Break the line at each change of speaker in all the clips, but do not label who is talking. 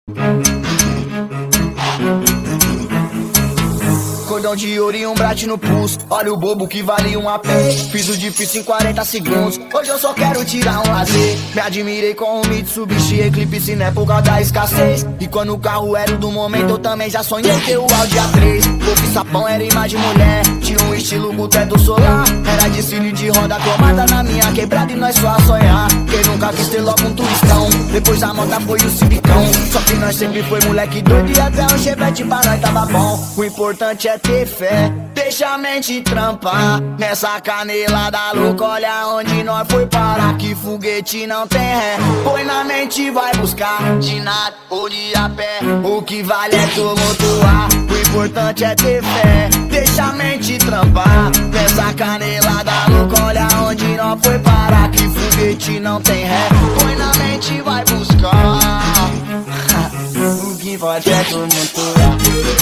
Cordão de ouro e um brate no pulso. Olha o bobo que vale um AP. Fiz o difícil em 40 segundos. Hoje eu só quero tirar um lazer. Me admirei com o Mitsubishi Eclipse, né, por causa da escassez. E quando o carro era o do momento, eu também já sonhei ter o Audi A3. Golfe sapão era imagem mulher. Tinha um estilo com teto solar. Era de cílio de roda cromada na minha quebrada e nós só a sonhar. Quem nunca quis ter logo um turistão. Depois a moto foi o Civicão. Só que nós sempre foi moleque doido e até um chevette pra nós tava bom. O importante é ter fé, deixa a mente trampar. Nessa canelada louca, olha onde nós foi parar. Que foguete não tem ré. Põe na mente e vai buscar. De nada ou de a pé, o que vale é tumultuar. O importante é ter fé, deixa a mente trampar. Nessa canelada louca, olha onde nós foi parar. Que foguete não tem ré. Põe na mente e vai buscar. O que vale é tumultuar.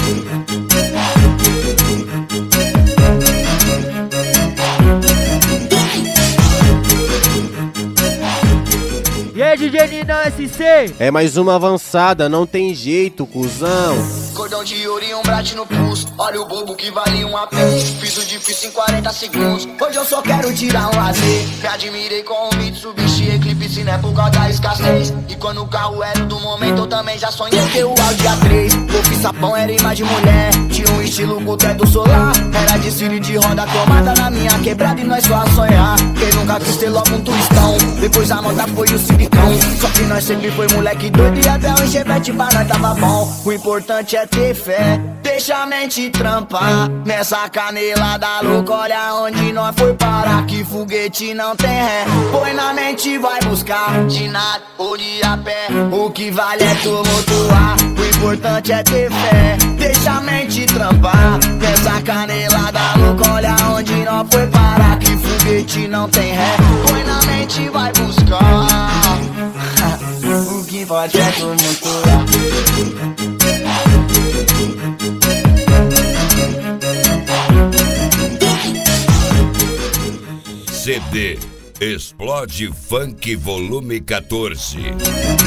E aí, DJ Ninão SC?
É mais uma avançada, não tem jeito, cuzão.
Cordão de ouro e um brate no pulso. Olha o bobo que vale um AP. Fiz o difícil em 40 segundos. Hoje eu só quero tirar um lazer. Me admirei com o Mitsubishi Eclipse, né, por causa da escassez. E quando o carro era do momento, eu também já sonhei ter o Audi A3. Golfe sapão era imagem mulher. Tinha um estilo com teto solar. Era de cílio de roda cromada na minha quebrada e nós só a sonhar. Quem nunca quis ter logo um turistão. Depois a moto foi o Civicão. Só que nós sempre foi moleque doido e até um chevette pra nós tava bom. O importante é ter fé, deixa a mente trampar. Nessa canelada louca, olha onde nós foi parar. Que foguete não tem ré. Põe na mente e vai buscar. De nada ou de a pé, o que vale é tumultuar. O importante é ter fé, deixa a mente trampar. Nessa canelada louca, olha onde nós foi parar. Que foguete não tem ré. Põe na mente e vai buscar. O que pode é tumultuar.
CD Explode Funk Volume 14.